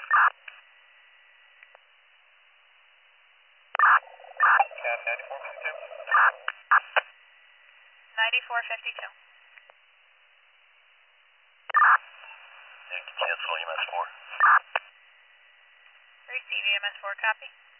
Cab 9452. 9452. Cancel EMS 4. Receive EMS 4, copy.